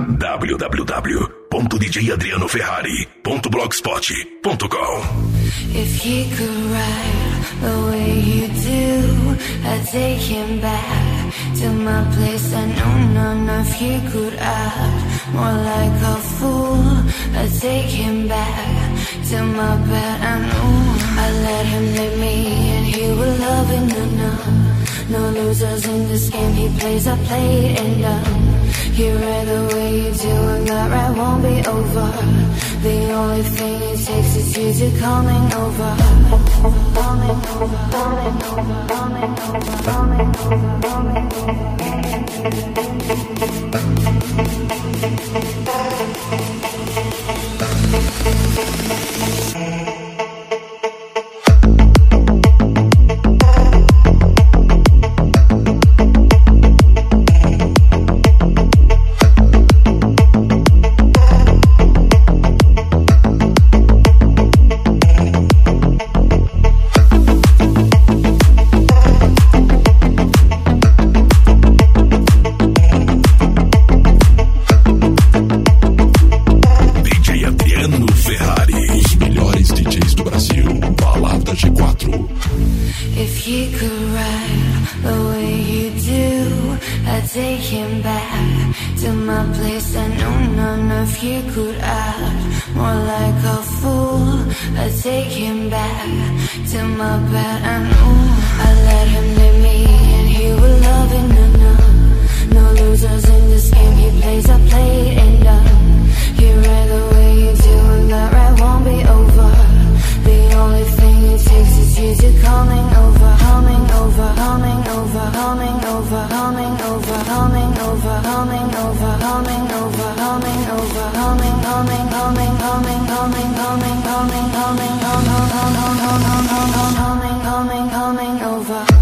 www.djadrianoferrari.blogspot.com. If he could ride the way you do, I'd take him back to my place. I know none of he could act more like a fool. I'd take him back to my bed. I know I let him lead me and he will love it. No losers in this game he plays. I played and done. He read the way you do and that right won't be over. The only thing it takes is you to coming over. Coming over, coming over, coming over, coming over, coming to my bed. I know I let him lead me and he will love it. No losers in this game he plays. I played and done. He read the way you do and that right won't be over. The only thing it takes is you to coming over, coming over, coming over, coming over, coming over, coming over, coming over, coming over, coming over, coming, coming, coming, coming, coming, coming, coming, coming, coming, coming, coming, coming over.